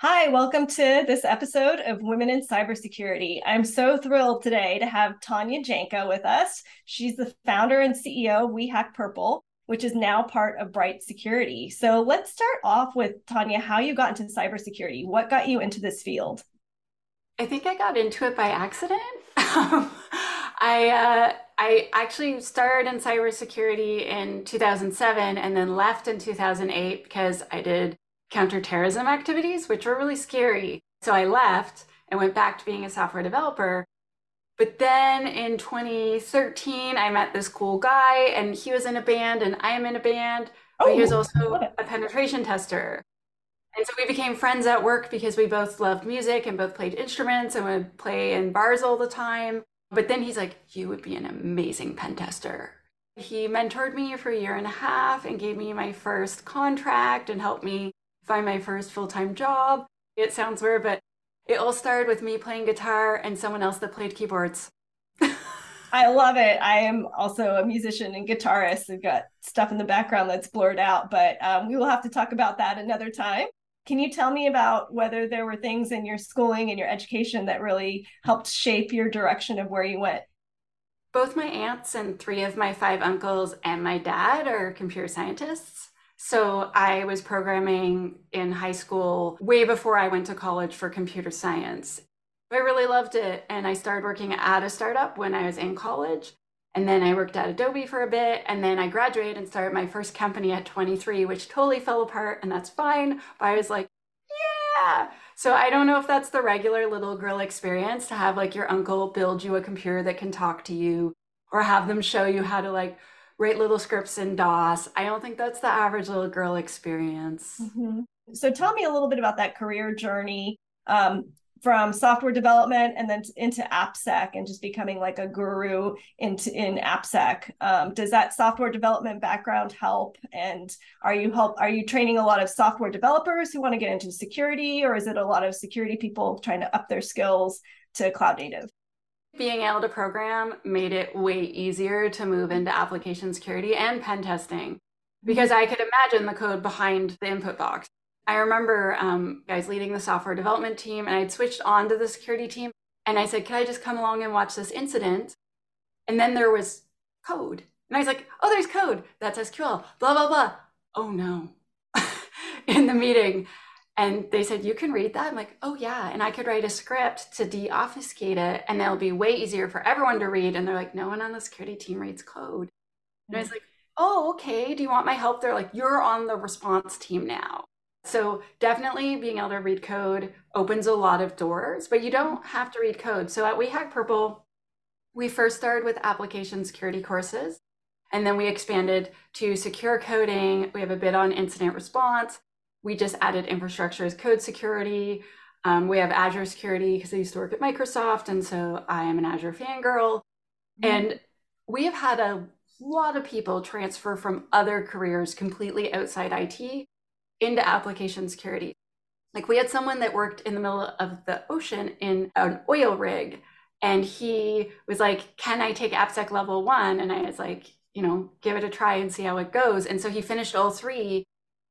Hi, welcome to this episode of Women in Cybersecurity. I'm so thrilled today to have Tanya Janka with us. She's the founder and CEO of We Hack Purple, which is now part of Bright Security. So let's start off with Tanya, how you got into cybersecurity. What got you into this field? I think I got into it by accident. I actually started in cybersecurity in 2007 and then left in 2008 because I did counterterrorism activities, which were really scary. So I left and went back to being a software developer. But then in 2013, I met this cool guy, and he was in a band, and I am in a band, but he was Oh, love also it. a penetration tester. And so we became friends at work because we both loved music and both played instruments and would play in bars all the time. But then he's like, "You would be an amazing pen tester." He mentored me for a year and a half and gave me my first contract and helped me find my first full-time job. It sounds weird, but it all started with me playing guitar and someone else that played keyboards. I love it. I am also a musician and guitarist. I've got stuff in the background that's blurred out, but we will have to talk about that another time. Can you tell me about whether there were things in your schooling and your education that really helped shape your direction of where you went? Both my aunts and three of my five uncles and my dad are computer scientists. So I was programming in high school way before I went to college for computer science. I really loved it. And I started working at a startup when I was in college. And then I worked at Adobe for a bit. And then I graduated and started my first company at 23, which totally fell apart. And that's fine. But I was like, yeah. So I don't know if that's the regular little girl experience to have like your uncle build you a computer that can talk to you or have them show you how to like write little scripts in DOS. I don't think that's the average little girl experience. Mhm. So tell me a little bit about that career journey from software development and then into AppSec and just becoming like a guru in AppSec. Does that software development background help? And are you training a lot of software developers who want to get into security, or is it a lot of security people trying to up their skills to cloud native? Being able to program made it way easier to move into application security and pen testing because I could imagine the code behind the input box. I remember guys leading the software development team, and I'd switched on to the security team, and I said, "Can I just come along and watch this incident?" And then there was code. And I was like, "Oh, there's code. That's SQL, blah, blah, blah." Oh no. In the meeting. And they said, "You can read that?" I'm like, "Oh, yeah." And I could write a script to deobfuscate it, and it'll be way easier for everyone to read. And they're like, "No one on the security team reads code." And I was like, "Oh, okay. Do you want my help?" They're like, "You're on the response team now." So definitely being able to read code opens a lot of doors, but you don't have to read code. So at We Hack Purple, we first started with application security courses, and then we expanded to secure coding. We have a bit on incident response. We just added infrastructure as code security. We have Azure security because I used to work at Microsoft, and so I am an Azure fangirl. And we have had a lot of people transfer from other careers completely outside IT into application security. Like we had someone that worked in the middle of the ocean in an oil rig, and he was like, "Can I take AppSec level one?" And I was like, give it a try and see how it goes. And so he finished all three.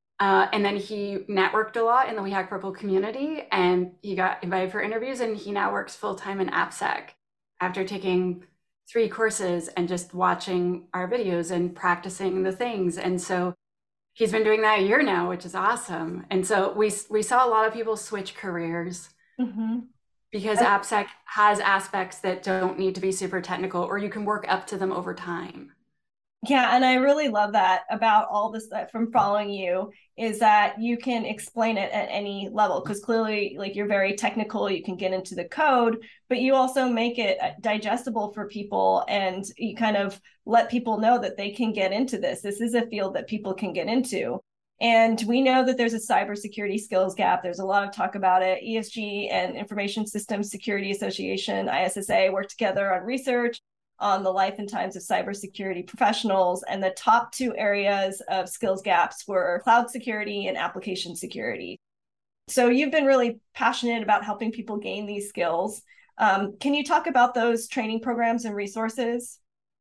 And then he networked a lot in the We Hack Purple community, and he got invited for interviews, and he now works full time in AppSec after taking three courses and just watching our videos and practicing the things. And so he's been doing that a year now, which is awesome. And so we saw a lot of people switch careers Mm-hmm. because AppSec has aspects that don't need to be super technical, or you can work up to them over time. Yeah, and I really love that about all this from following you is that you can explain it at any level because clearly like you're very technical, you can get into the code, but you also make it digestible for people and you kind of let people know that they can get into this. This is a field that people can get into. And we know that there's a cybersecurity skills gap. There's a lot of talk about it. ESG and Information Systems Security Association, ISSA, work together on research on the life and times of cybersecurity professionals. And the top two areas of skills gaps were cloud security and application security. So you've been really passionate about helping people gain these skills. Can you talk about those training programs and resources?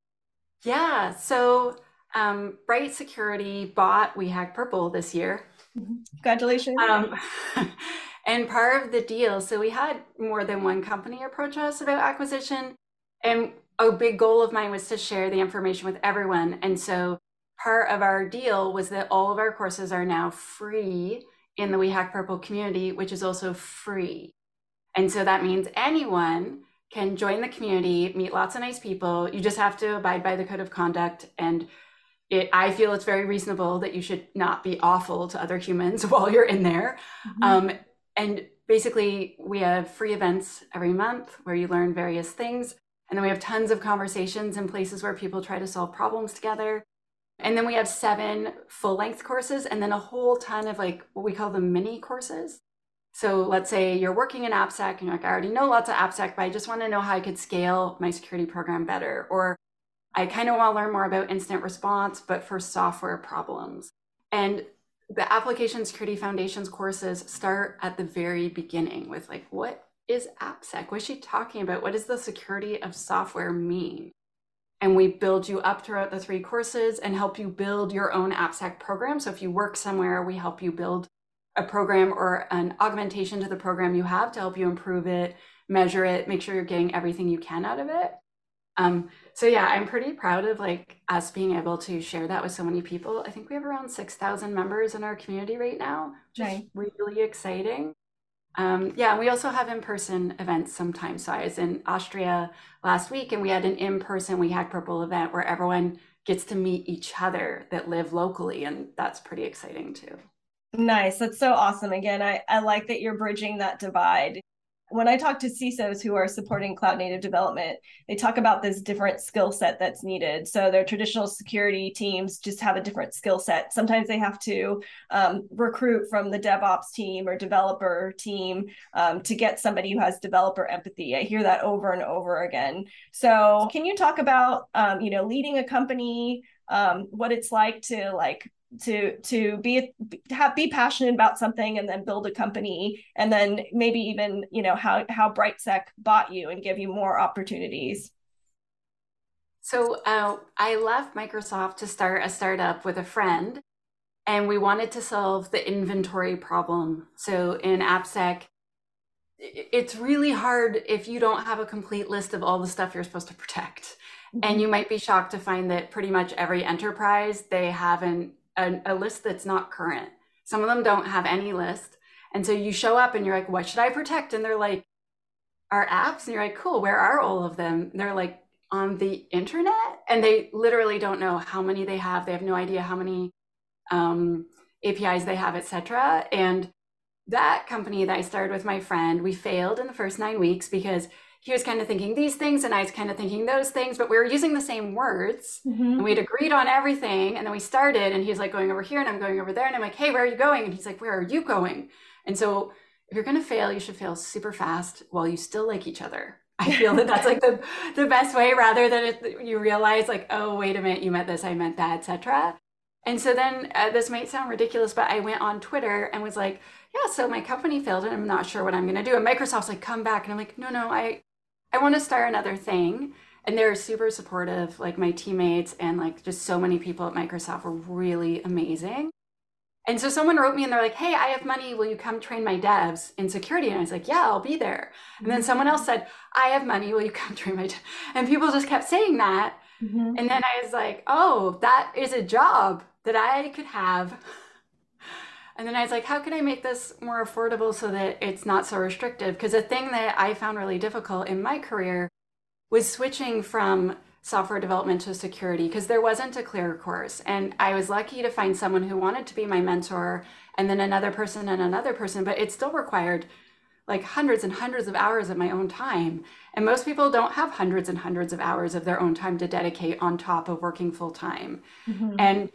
Yeah. So Bright Security bought We Hack Purple this year. Congratulations. Um, And part of the deal, so we had more than one company approach us about acquisition. And a big goal of mine was to share the information with everyone. And so part of our deal was that all of our courses are now free in the We Hack Purple community, which is also free. And so that means anyone can join the community, meet lots of nice people. You just have to abide by the code of conduct. And I feel it's very reasonable that you should not be awful to other humans while you're in there. Mhm. And basically, we have free events every month where you learn various things. And then we have tons of conversations in places where people try to solve problems together. And then we have 7 full-length courses and then a whole ton of like what we call the mini courses. So let's say you're working in AppSec and you're like, I already know lots of AppSec, but I just want to know how I could scale my security program better. Or I kind of want to learn more about incident response, but for software problems. And the Application Security Foundations courses start at the very beginning with like, what is AppSec? What is she talking about? What does the security of software mean? And we build you up throughout the 3 courses and help you build your own AppSec program. So if you work somewhere, we help you build a program or an augmentation to the program you have to help you improve it, measure it, make sure you're getting everything you can out of it. So yeah, I'm pretty proud of like us being able to share that with so many people. I think we have around 6,000 members in our community right now, which is really exciting. Yeah, we also have in-person events sometimes. So I was in Austria last week and we had an in-person We Hack Purple event where everyone gets to meet each other that live locally. And that's pretty exciting too. Nice. That's so awesome. Again, I like that you're bridging that divide. When I talk to CISOs who are supporting cloud native development, they talk about this different skill set that's needed. So their traditional security teams just have a different skill set. Sometimes they have to recruit from the DevOps team or developer team to get somebody who has developer empathy. I hear that over and over again. So can you talk about leading a company, what it's like to be passionate about something and then build a company, and then maybe even how BrightSec bought you and give you more opportunities? So I left Microsoft to start a startup with a friend, and we wanted to solve the inventory problem. So in AppSec, it's really hard if you don't have a complete list of all the stuff you're supposed to protect. And you might be shocked to find that pretty much every enterprise, they have a list that's not current. Some of them don't have any list. And so you show up and you're like, what should I protect? And they're like, our apps. And you're like, cool, where are all of them? And they're like, on the internet. And they literally don't know how many they have. They have no idea how many APIs they have, etc. And that company that I started with my friend, we failed in the first 9 weeks because he was kind of thinking these things and I was kind of thinking those things, but we were using the same words and we'd agreed on everything. And then we started and he's like going over here and I'm going over there. And I'm like, hey, where are you going? And he's like, where are you going? And so if you're going to fail, you should fail super fast while you still like each other. I feel that that's like the best way, rather than you realize like, oh, wait a minute, you meant this, I meant that, etc. And so then this might sound ridiculous, but I went on Twitter and was like, yeah, so my company failed and I'm not sure what I'm going to do. And Microsoft's like, come back. And I'm like, no, I want to start another thing. And they're super supportive, like my teammates and like just so many people at Microsoft were really amazing. And so someone wrote me and they're like, hey, I have money. Will you come train my devs in security? And I was like, yeah, I'll be there. And then someone else said, I have money. Will you come train my devs? And people just kept saying that. And then I was like, oh, that is a job that I could have. And then I was like, how can I make this more affordable so that it's not so restrictive? Because the thing that I found really difficult in my career was switching from software development to security, because there wasn't a clear course. And I was lucky to find someone who wanted to be my mentor, and then another person and another person, but it still required like hundreds and hundreds of hours of my own time. And most people don't have hundreds and hundreds of hours of their own time to dedicate on top of working full time. And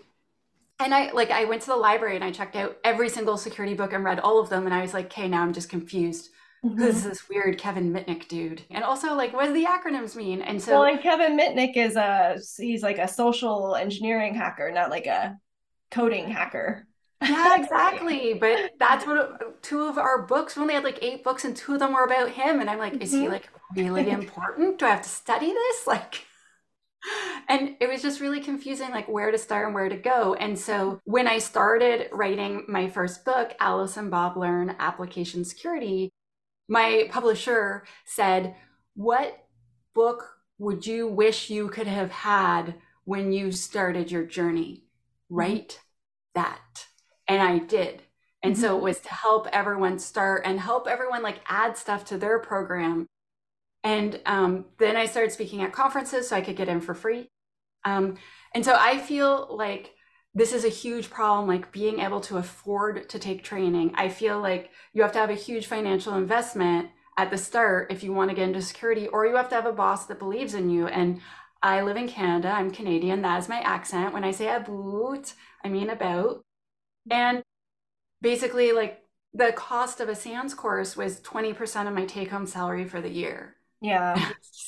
I went to the library and I checked out every single security book and read all of them. And I was like, okay, now I'm just confused. Who's this weird Kevin Mitnick dude? And also, like, what do the acronyms mean? And so, well, and Kevin Mitnick he's like a social engineering hacker, not like a coding hacker. yeah, exactly. But that's what 2 of our books, we only had like 8 books and 2 of them were about him. And I'm like, is he like really important? Do I have to study this? Like, And it was just really confusing, like where to start and where to go. And so when I started writing my first book, Alice and Bob Learn Application Security, my publisher said, "What book would you wish you could have had when you started your journey? Write that." And I did. And so it was to help everyone start and help everyone like add stuff to their program. And then I started speaking at conferences so I could get in for free. And so I feel like this is a huge problem, like being able to afford to take training. I feel like you have to have a huge financial investment at the start if you want to get into security, or you have to have a boss that believes in you. And I live in Canada, I'm Canadian, that is my accent. When I say about, I mean about. And basically, like the cost of a SANS course was 20% of my take home salary for the year. Yeah.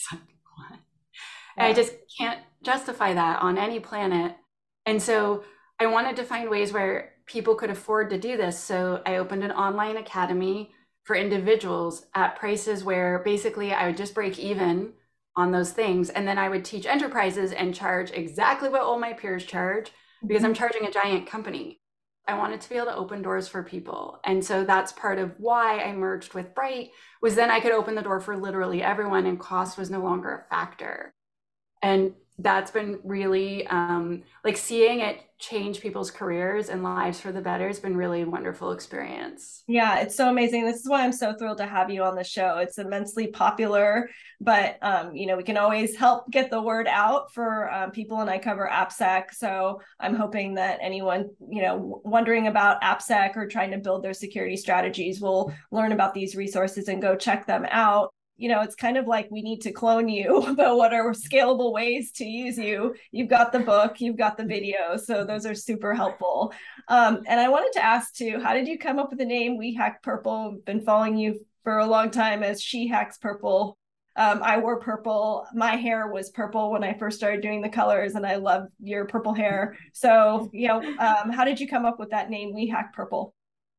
I just can't justify that on any planet. And so I wanted to find ways where people could afford to do this. So I opened an online academy for individuals at prices where basically I would just break even on those things. And then I would teach enterprises and charge exactly what all my peers charge because I'm charging a giant company. I wanted to be able to open doors for people. And so that's part of why I merged with Bright, was then I could open the door for literally everyone and cost was no longer a factor. And that's been really like seeing it change people's careers and lives for the better has been really a wonderful experience. Yeah, it's so amazing. This is why I'm so thrilled to have you on the show. It's immensely popular, but we can always help get the word out for people, and I cover AppSec. So I'm hoping that anyone, wondering about AppSec or trying to build their security strategies will learn about these resources and go check them out. It's kind of like we need to clone you, but what are scalable ways to use you? You've got the book, you've got the video. So those are super helpful. And I wanted to ask too, how did you come up with the name We Hack Purple? Been following you for a long time as She Hacks Purple. I wore purple. My hair was purple when I first started doing the colors, and I love your purple hair. So, how did you come up with that name, We Hack Purple?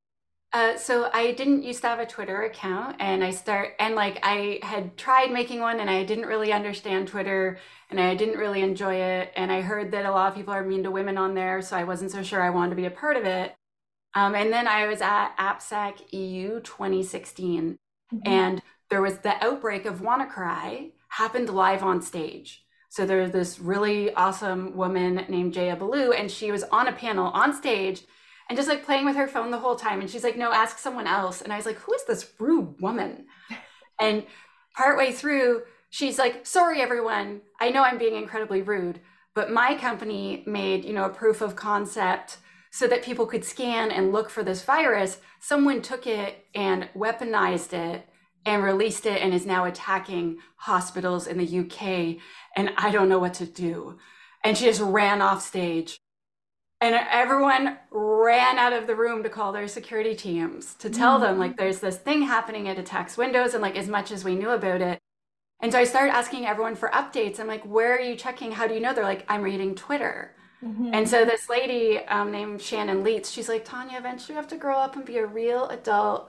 So I didn't used to have a Twitter account, and I had tried making one, and I didn't really understand Twitter, and I didn't really enjoy it, and I heard that a lot of people are mean to women on there, so I wasn't so sure I wanted to be a part of it. And then I was at AppSec EU 2016, and there was the outbreak of WannaCry happened live on stage. So there's this really awesome woman named Jaya Balu, and she was on a panel on stage and just like playing with her phone the whole time. And she's like, "No, ask someone else." And I was like, "Who is this rude woman?" And partway through, she's like, "Sorry, everyone. I know I'm being incredibly rude, but my company made, a proof of concept so that people could scan and look for this virus. Someone took it and weaponized it and released it and is now attacking hospitals in the UK. And I don't know what to do." And she just ran off stage. And everyone ran out of the room to call their security teams to tell them, like, there's this thing happening, it attacks Windows, and like as much as we knew about it. And so I started asking everyone for updates. I'm like, "Where are you checking? How do you know?" They're like, "I'm reading Twitter." And so this lady named Shannon Leitz, she's like, "Tanya, eventually you have to grow up and be a real adult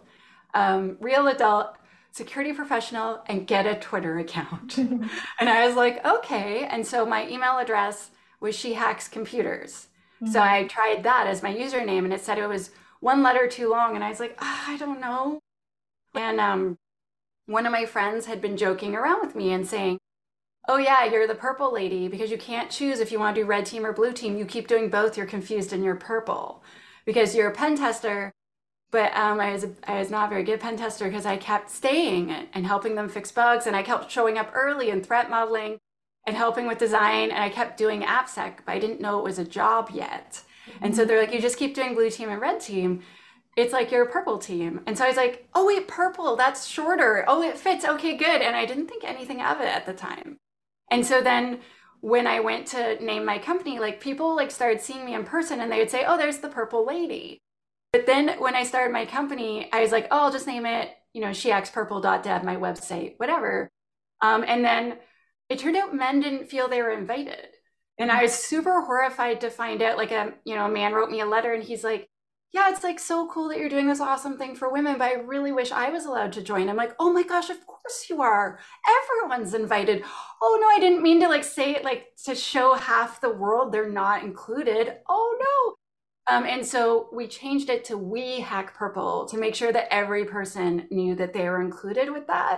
security professional and get a Twitter account." And I was like, "Okay." And so my email address was She Hacks Computers. So I tried that as my username, and it said it was one letter too long. And I was like, I don't know. And one of my friends had been joking around with me and saying, "Oh yeah, you're the purple lady because you can't choose if you want to do red team or blue team. You keep doing both. You're confused and you're purple because you're a pen tester." But I was not a very good pen tester because I kept staying and helping them fix bugs, and I kept showing up early and threat modeling and helping with design, and I kept doing AppSec, but I didn't know it was a job yet. And so they're like, "You just keep doing blue team and red team. It's like you're a purple team." And so I was like, "Oh wait, purple, that's shorter. Oh, it fits. Okay, good." And I didn't think anything of it at the time. And so then when I went to name my company, like people like started seeing me in person and they would say, "Oh, there's the purple lady." But then when I started my company, I was like, "Oh, I'll just name it, shehackspurple.dev, my website, whatever." And then it turned out men didn't feel they were invited. And I was super horrified to find out, like a man wrote me a letter and he's like, yeah, it's like so cool that you're doing this awesome thing for women, but I really wish I was allowed to join. I'm like, oh my gosh, of course you are. Everyone's invited. Oh no, I didn't mean to like say it like to show half the world they're not included. Oh no. And so we changed it to We Hack Purple to make sure that every person knew that they were included with that.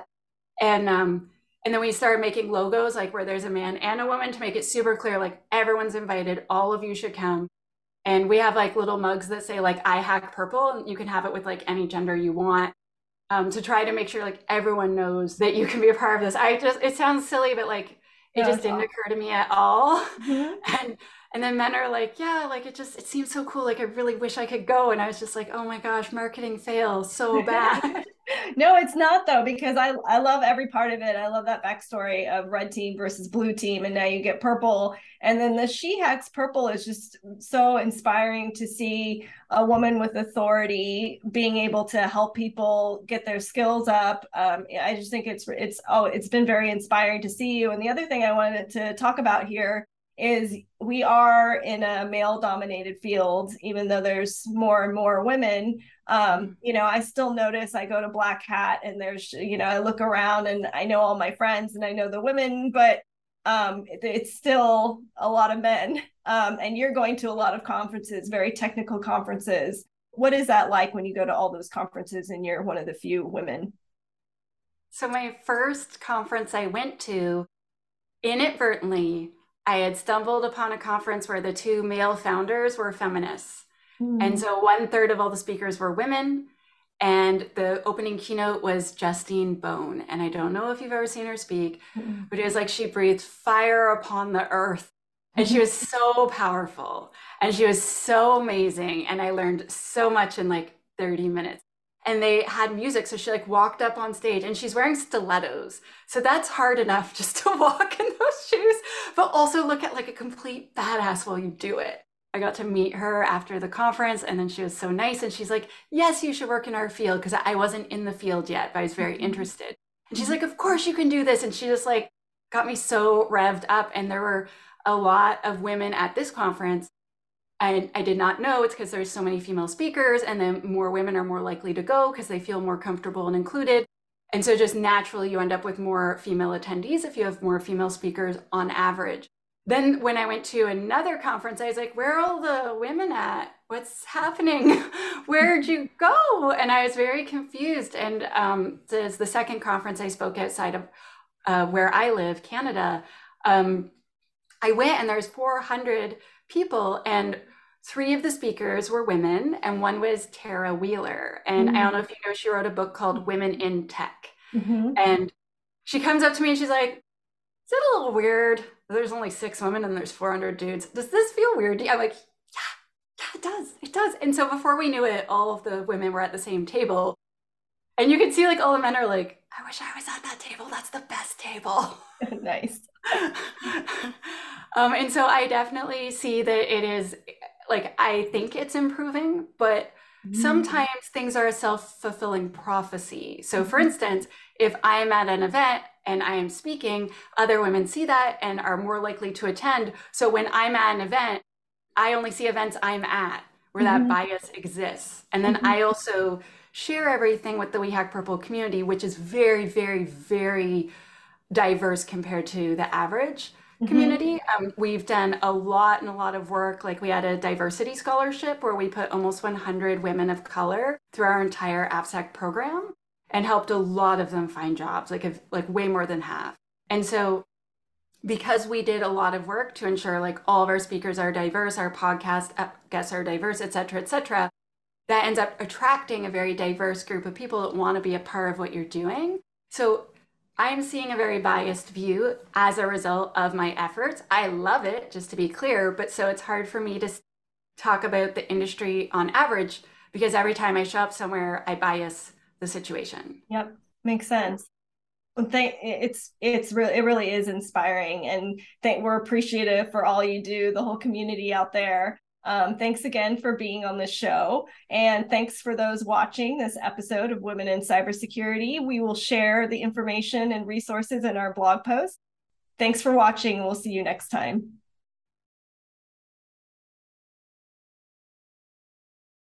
And then we started making logos like where there's a man and a woman to make it super clear, like everyone's invited, all of you should come. And we have like little mugs that say like I hack purple, and you can have it with like any gender you want, to try to make sure like everyone knows that you can be a part of this. It sounds silly, but like it just didn't occur to me at all. Mm-hmm. And then men are like, yeah, like it seems so cool. Like I really wish I could go. And I was just like, oh my gosh, marketing fails so bad. No, it's not though, because I love every part of it. I love that backstory of red team versus blue team, and now you get purple. And then the She Hacks Purple is just so inspiring to see a woman with authority being able to help people get their skills up. I just think it's been very inspiring to see you. And the other thing I wanted to talk about here is we are in a male dominated field, even though there's more and more women. I still notice, I go to Black Hat and there's, I look around and I know all my friends and I know the women, but it's still a lot of men. And you're going to a lot of conferences, very technical conferences. What is that like when you go to all those conferences and you're one of the few women? So my first conference I went to, inadvertently, I had stumbled upon a conference where the two male founders were feminists. And so 1/3 of all the speakers were women. And the opening keynote was Justine Bone. And I don't know if you've ever seen her speak, but it was like she breathed fire upon the earth. And she was so powerful. And she was so amazing. And I learned so much in like 30 minutes. And they had music. So she like walked up on stage and she's wearing stilettos. So that's hard enough just to walk in those shoes, but also look at like a complete badass while you do it. I got to meet her after the conference, and then she was so nice. And she's like, yes, you should work in our field. Because I wasn't in the field yet, but I was very interested. And she's like, of course you can do this. And she just like got me so revved up. And there were a lot of women at this conference. And I did not know it's because there's so many female speakers, and then more women are more likely to go because they feel more comfortable and included. And so just naturally you end up with more female attendees if you have more female speakers on average. Then when I went to another conference, I was like, where are all the women at? What's happening? Where'd you go? And I was very confused. And this is the second conference I spoke outside of where I live, Canada. I went and there's 400 people, and 3 of the speakers were women, and one was Tara Wheeler. And I don't know if you know, she wrote a book called Women in Tech. And she comes up to me and she's like, is it a little weird? There's only 6 women and there's 400 dudes. Does this feel weird? I'm like, yeah, it does. It does. And so before we knew it, all of the women were at the same table. And you could see like all the men are like, I wish I was at that table. That's the best table. Nice. And so I definitely see that it is like, I think it's improving, but sometimes things are a self-fulfilling prophecy. So for instance, if I'm at an event and I am speaking, other women see that and are more likely to attend. So when I'm at an event, I only see events I'm at where that bias exists. And then I also share everything with the We Hack Purple community, which is very, very, very diverse compared to the average community. We've done a lot of work. Like we had a diversity scholarship where we put almost 100 women of color through our entire AppSec program and helped a lot of them find jobs, like way more than half. And so because we did a lot of work to ensure like all of our speakers are diverse, our podcast guests are diverse, et cetera, that ends up attracting a very diverse group of people that want to be a part of what you're doing. So I'm seeing a very biased view as a result of my efforts. I love it, just to be clear, but so it's hard for me to talk about the industry on average because every time I show up somewhere, I bias the situation. Yep, makes sense. It really is inspiring, and we're appreciative for all you do, the whole community out there. Thanks again for being on the show, and thanks for those watching this episode of Women in Cybersecurity. We will share the information and resources in our blog post. Thanks for watching. We'll see you next time.